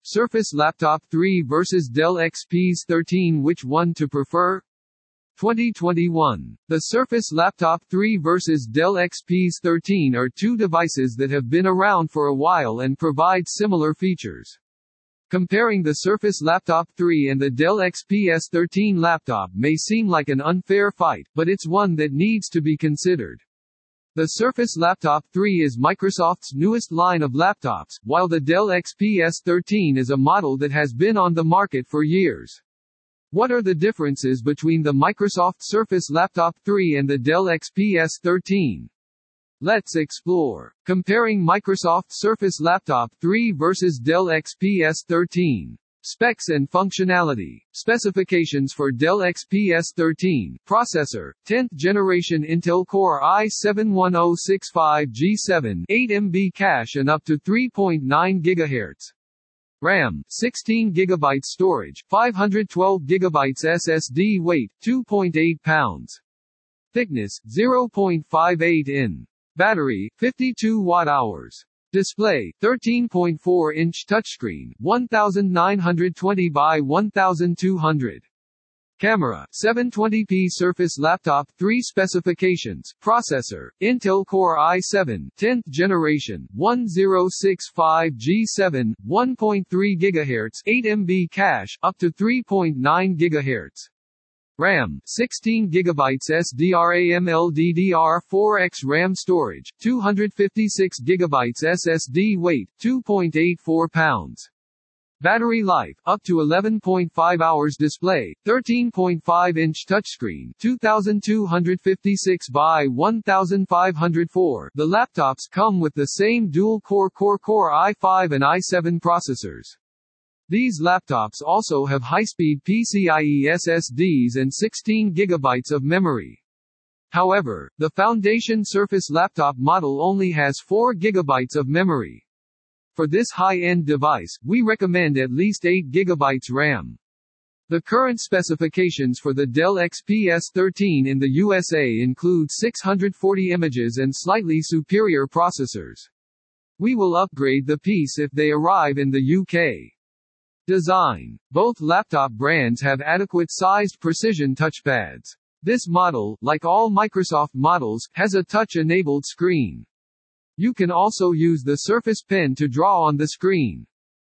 Surface Laptop 3 vs Dell XPS 13. Which one to prefer? 2021. The Surface Laptop 3 vs Dell XPS 13 are two devices that have been around for a while and provide similar features. Comparing the Surface Laptop 3 and the Dell XPS 13 laptop may seem like an unfair fight, but it's one that needs to be considered. The Surface Laptop 3 is Microsoft's newest line of laptops, while the Dell XPS 13 is a model that has been on the market for years. What are the differences between the Microsoft Surface Laptop 3 and the Dell XPS 13? Let's explore. Comparing Microsoft Surface Laptop 3 vs Dell XPS 13. Specs and functionality. Specifications for Dell XPS 13. Processor, 10th generation Intel Core i7-1065G7, 8 MB cache and up to 3.9 GHz. RAM, 16 GB storage, 512 GB SSD. Weight, 2.8 pounds. Thickness, 0.58 in. Battery, 52 watt-hours. Display, 13.4-inch touchscreen, 1920 by 1200. Camera, 720p. Surface Laptop 3 specifications. Processor, Intel Core i7, 10th generation, 1065G7, 1.3 GHz, 8 MB cache, up to 3.9 GHz. RAM, 16 GB SDRAM LDDR4X RAM storage, 256 GB SSD. Weight, 2.84 pounds. Battery life, up to 11.5 hours. Display, 13.5-inch touchscreen, 2256 by 1504. The laptops come with the same dual-core Core i5 and i7 processors. These laptops also have high-speed PCIe SSDs and 16 GB of memory. However, the Foundation Surface Laptop model only has 4 GB of memory. For this high-end device, we recommend at least 8 GB RAM. The current specifications for the Dell XPS 13 in the USA include 640 images and slightly superior processors. We will upgrade the piece if they arrive in the UK. Design. Both laptop brands have adequate-sized precision touchpads. This model, like all Microsoft models, has a touch-enabled screen. You can also use the Surface Pen to draw on the screen.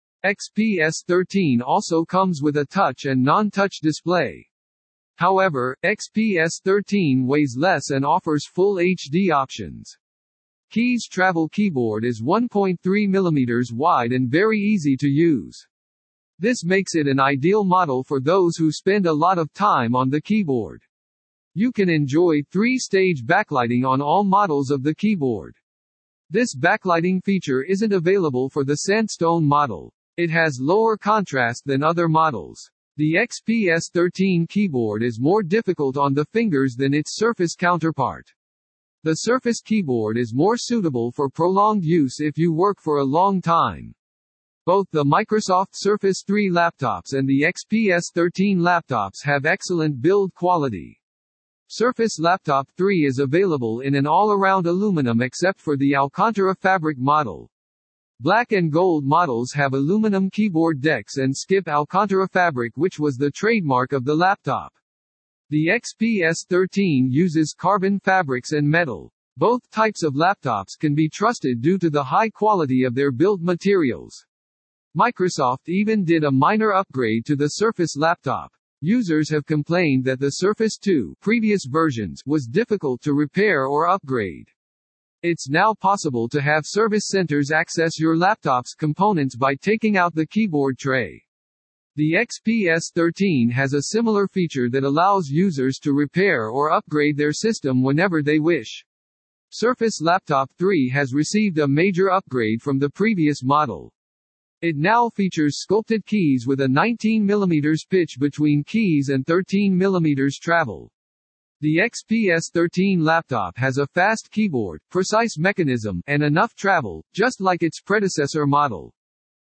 XPS 13 also comes with a touch and non-touch display. However, XPS 13 weighs less and offers full HD options. Keys. Travel keyboard is 1.3 mm wide and very easy to use. This makes it an ideal model for those who spend a lot of time on the keyboard. You can enjoy 3-stage backlighting on all models of the keyboard. This backlighting feature isn't available for the Sandstone model. It has lower contrast than other models. The XPS 13 keyboard is more difficult on the fingers than its Surface counterpart. The Surface keyboard is more suitable for prolonged use if you work for a long time. Both the Microsoft Surface 3 laptops and the XPS 13 laptops have excellent build quality. Surface Laptop 3 is available in an all-around aluminum except for the Alcantara fabric model. Black and gold models have aluminum keyboard decks and skip Alcantara fabric, which was the trademark of the laptop. The XPS 13 uses carbon fabrics and metal. Both types of laptops can be trusted due to the high quality of their build materials. Microsoft even did a minor upgrade to the Surface Laptop. Users have complained that the Surface 2 previous versions was difficult to repair or upgrade. It's now possible to have service centers access your laptop's components by taking out the keyboard tray. The XPS 13 has a similar feature that allows users to repair or upgrade their system whenever they wish. Surface Laptop 3 has received a major upgrade from the previous model. It now features sculpted keys with a 19 mm pitch between keys and 13 mm travel. The XPS 13 laptop has a fast keyboard, precise mechanism, and enough travel, just like its predecessor model.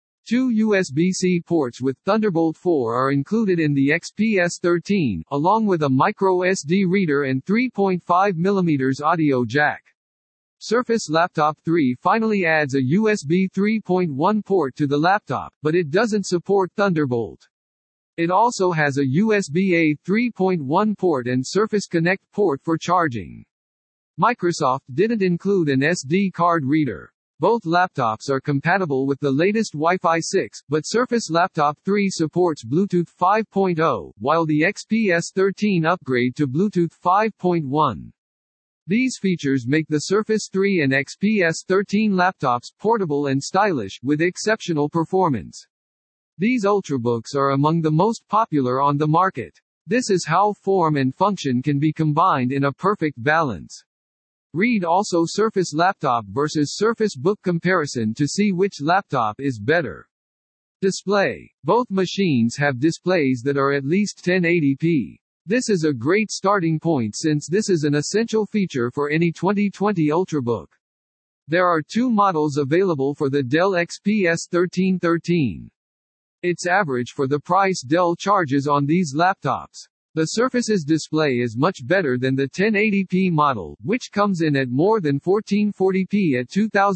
2 USB-C ports with Thunderbolt 4 are included in the XPS 13, along with a micro SD reader and 3.5 mm audio jack. Surface Laptop 3 finally adds a USB 3.1 port to the laptop, but it doesn't support Thunderbolt. It also has a USB-A 3.1 port and Surface Connect port for charging. Microsoft didn't include an SD card reader. Both laptops are compatible with the latest Wi-Fi 6, but Surface Laptop 3 supports Bluetooth 5.0, while the XPS 13 upgrade to Bluetooth 5.1. These features make the Surface 3 and XPS 13 laptops portable and stylish, with exceptional performance. These Ultrabooks are among the most popular on the market. This is how form and function can be combined in a perfect balance. Read also Surface Laptop versus Surface Book comparison to see which laptop is better. Display. Both machines have displays that are at least 1080p. This is a great starting point since this is an essential feature for any 2020 Ultrabook. There are two models available for the Dell XPS 1313. It's average for the price Dell charges on these laptops. The Surface's display is much better than the 1080p model, which comes in at more than 1440p at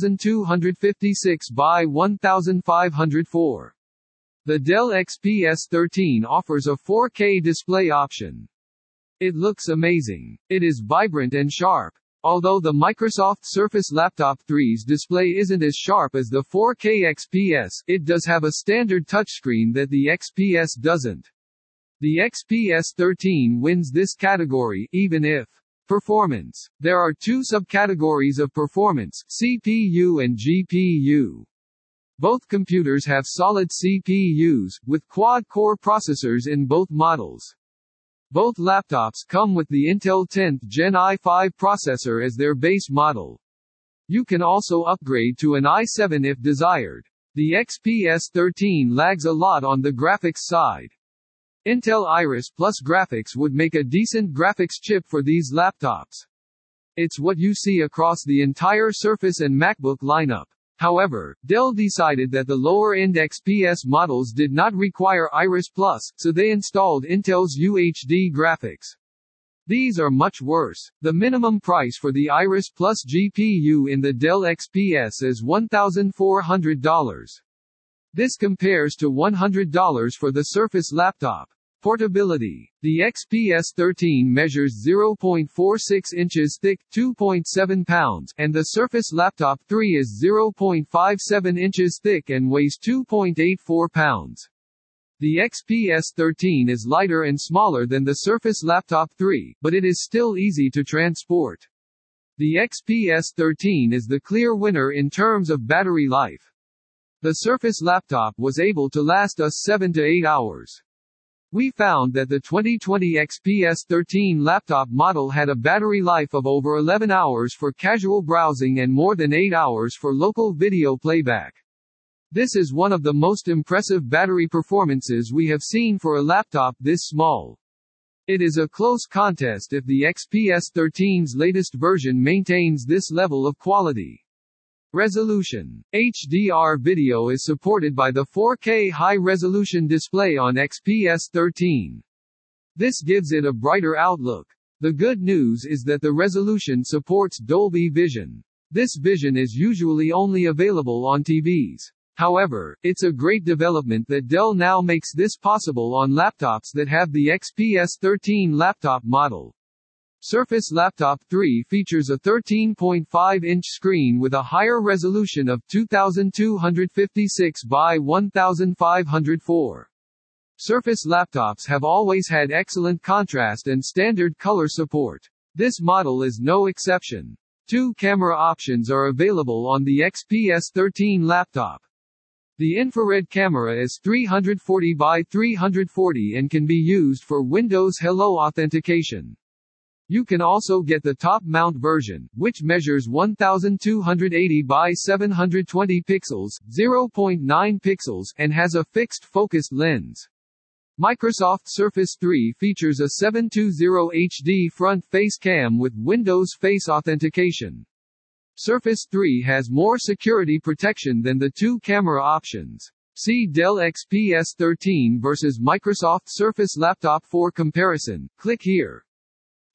2256 by 1504. The Dell XPS 13 offers a 4K display option. It looks amazing. It is vibrant and sharp. Although the Microsoft Surface Laptop 3's display isn't as sharp as the 4K XPS, it does have a standard touchscreen that the XPS doesn't. The XPS 13 wins this category, even if performance. There are two subcategories of performance, CPU and GPU. Both computers have solid CPUs, with quad-core processors in both models. Both laptops come with the Intel 10th Gen i5 processor as their base model. You can also upgrade to an i7 if desired. The XPS 13 lags a lot on the graphics side. Intel Iris Plus graphics would make a decent graphics chip for these laptops. It's what you see across the entire Surface and MacBook lineup. However, Dell decided that the lower-end XPS models did not require Iris Plus, so they installed Intel's UHD graphics. These are much worse. The minimum price for the Iris Plus GPU in the Dell XPS is $1,400. This compares to $100 for the Surface laptop. Portability. The XPS 13 measures 0.46 inches thick, 2.7 pounds, and the Surface Laptop 3 is 0.57 inches thick and weighs 2.84 pounds. The XPS 13 is lighter and smaller than the Surface Laptop 3, but it is still easy to transport. The XPS 13 is the clear winner in terms of battery life. The Surface Laptop was able to last us 7 to 8 hours. We found that the 2020 XPS 13 laptop model had a battery life of over 11 hours for casual browsing and more than 8 hours for local video playback. This is one of the most impressive battery performances we have seen for a laptop this small. It is a close contest if the XPS 13's latest version maintains this level of quality. Resolution. HDR video is supported by the 4K high-resolution display on XPS 13. This gives it a brighter outlook. The good news is that the resolution supports Dolby Vision. This vision is usually only available on TVs. However, it's a great development that Dell now makes this possible on laptops that have the XPS 13 laptop model. Surface Laptop 3 features a 13.5-inch screen with a higher resolution of 2256 by 1504. Surface laptops have always had excellent contrast and standard color support. This model is no exception. Two camera options are available on the XPS 13 laptop. The infrared camera is 340 by 340 and can be used for Windows Hello authentication. You can also get the top mount version, which measures 1280 by 720 pixels, 0.9 pixels, and has a fixed focused lens. Microsoft Surface 3 features a 720 HD front face cam with Windows Face authentication. Surface 3 has more security protection than the two camera options. See Dell XPS 13 versus Microsoft Surface Laptop 4 comparison. Click here.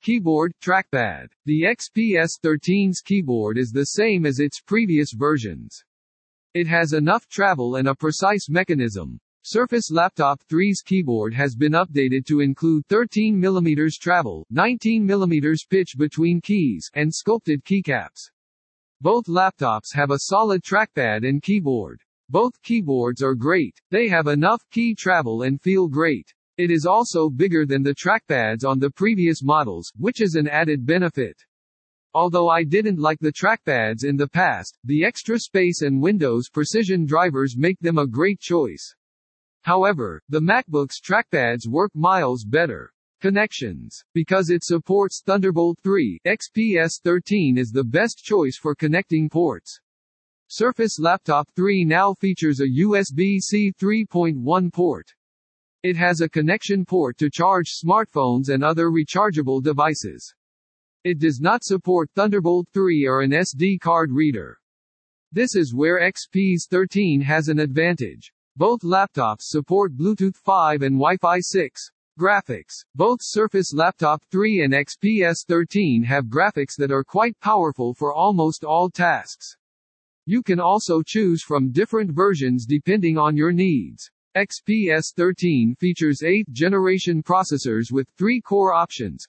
Keyboard, trackpad. The XPS 13's keyboard is the same as its previous versions. It has enough travel and a precise mechanism. Surface Laptop 3's keyboard has been updated to include 13mm travel, 19mm pitch between keys, and sculpted keycaps. Both laptops have a solid trackpad and keyboard. Both keyboards are great. They have enough key travel and feel great. It is also bigger than the trackpads on the previous models, which is an added benefit. Although I didn't like the trackpads in the past, the extra space and Windows Precision drivers make them a great choice. However, the MacBook's trackpads work miles better. Connections. Because it supports Thunderbolt 3, XPS 13 is the best choice for connecting ports. Surface Laptop 3 now features a USB-C 3.1 port. It has a connection port to charge smartphones and other rechargeable devices. It does not support Thunderbolt 3 or an SD card reader. This is where XPS 13 has an advantage. Both laptops support Bluetooth 5 and Wi-Fi 6. Graphics. Both Surface Laptop 3 and XPS 13 have graphics that are quite powerful for almost all tasks. You can also choose from different versions depending on your needs. XPS 13 features 8th generation processors with 3 core options,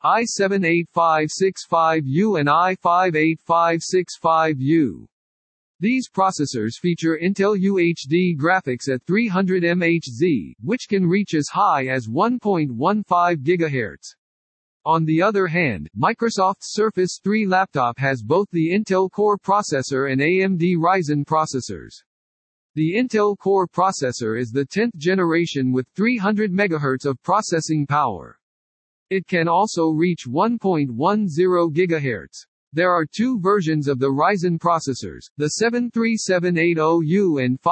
i7-8565U and i5-8565U. These processors feature Intel UHD graphics at 300 MHz, which can reach as high as 1.15 GHz. On the other hand, Microsoft's Surface 3 laptop has both the Intel Core processor and AMD Ryzen processors. The Intel Core processor is the 10th generation with 300 MHz of processing power. It can also reach 1.10 GHz. There are two versions of the Ryzen processors, the 73780U and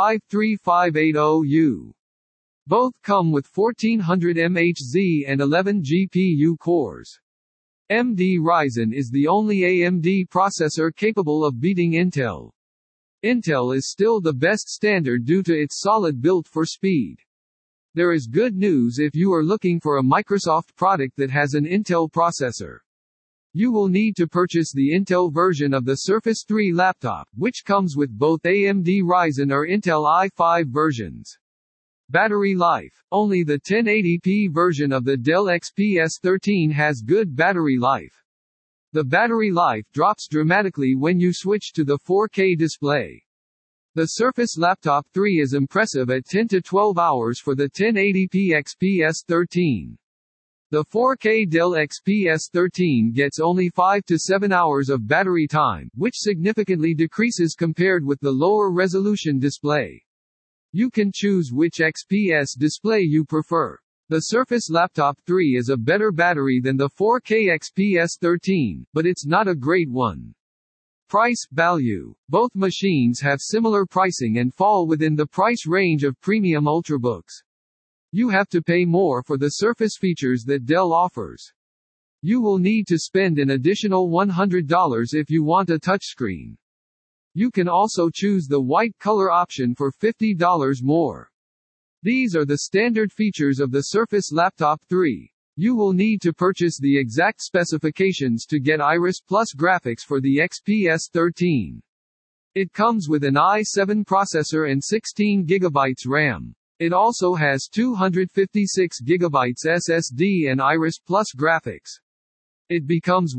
53580U. Both come with 1400 MHz and 11 GPU cores. AMD Ryzen is the only AMD processor capable of beating Intel. Intel is still the best standard due to its solid build for speed. There is good news if you are looking for a Microsoft product that has an Intel processor. You will need to purchase the Intel version of the Surface 3 laptop, which comes with both AMD Ryzen or Intel i5 versions. Battery life. Only the 1080p version of the Dell XPS 13 has good battery life. The battery life drops dramatically when you switch to the 4K display. The Surface Laptop 3 is impressive at 10 to 12 hours for the 1080p XPS 13. The 4K Dell XPS 13 gets only 5 to 7 hours of battery time, which significantly decreases compared with the lower resolution display. You can choose which XPS display you prefer. The Surface Laptop 3 is a better battery than the 4K XPS 13, but it's not a great one. Price, value. Both machines have similar pricing and fall within the price range of premium ultrabooks. You have to pay more for the Surface features that Dell offers. You will need to spend an additional $100 if you want a touchscreen. You can also choose the white color option for $50 more. These are the standard features of the Surface Laptop 3. You will need to purchase the exact specifications to get Iris Plus graphics for the XPS 13. It comes with an i7 processor and 16 GB RAM. It also has 256 GB SSD and Iris Plus graphics. It becomes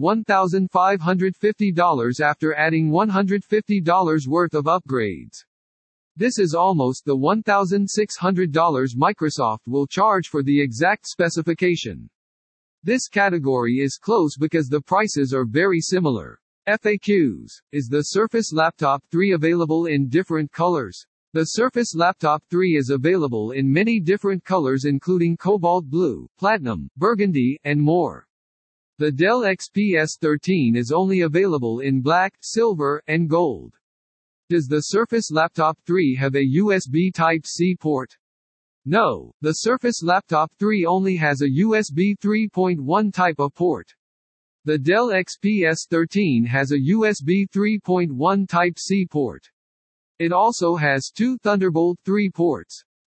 $1,550 after adding $150 worth of upgrades. This is almost the $1,600 Microsoft will charge for the exact specification. This category is close because the prices are very similar. FAQs. Is the Surface Laptop 3 available in different colors? The Surface Laptop 3 is available in many different colors including cobalt blue, platinum, burgundy, and more. The Dell XPS 13 is only available in black, silver, and gold. Does the Surface Laptop 3 have a USB Type-C port? No, the Surface Laptop 3 only has a USB 3.1 type of port. The Dell XPS 13 has a USB 3.1 Type-C port. It also has two Thunderbolt 3 ports.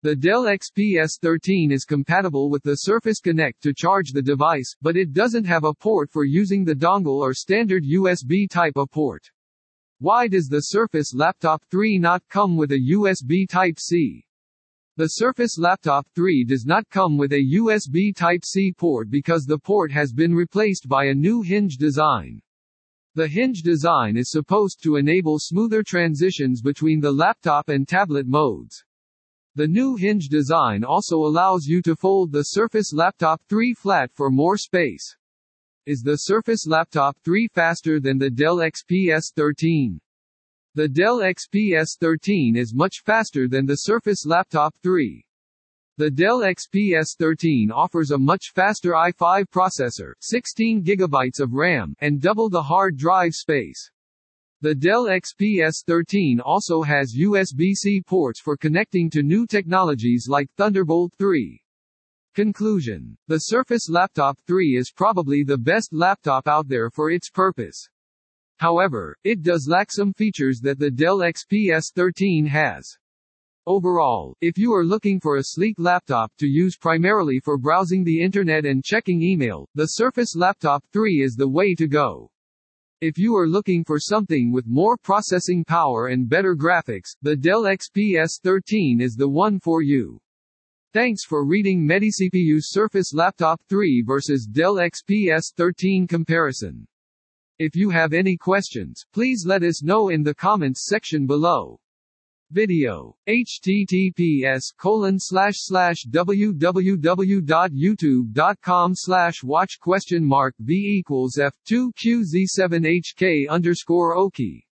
The Dell XPS 13 is compatible with the Surface Connect to charge the device, but it doesn't have a port for using the dongle or standard USB Type-A port. Why does the Surface Laptop 3 not come with a USB Type-C? The Surface Laptop 3 does not come with a USB Type-C port because the port has been replaced by a new hinge design. The hinge design is supposed to enable smoother transitions between the laptop and tablet modes. The new hinge design also allows you to fold the Surface Laptop 3 flat for more space. Is the Surface Laptop 3 faster than the Dell XPS 13? The Dell XPS 13 is much faster than the Surface Laptop 3. The Dell XPS 13 offers a much faster i5 processor, 16 GB of RAM, and double the hard drive space. The Dell XPS 13 also has USB-C ports for connecting to new technologies like Thunderbolt 3. Conclusion: the Surface Laptop 3 is probably the best laptop out there for its purpose. However, it does lack some features that the Dell XPS 13 has. Overall, if you are looking for a sleek laptop to use primarily for browsing the internet and checking email, the Surface Laptop 3 is the way to go. If you are looking for something with more processing power and better graphics, the Dell XPS 13 is the one for you. Thanks for reading MediCPU's Surface Laptop 3 versus Dell XPS 13 comparison. If you have any questions, please let us know in the comments section below. Video. https://www.youtube.com/watch?v=f2qz7hk_oki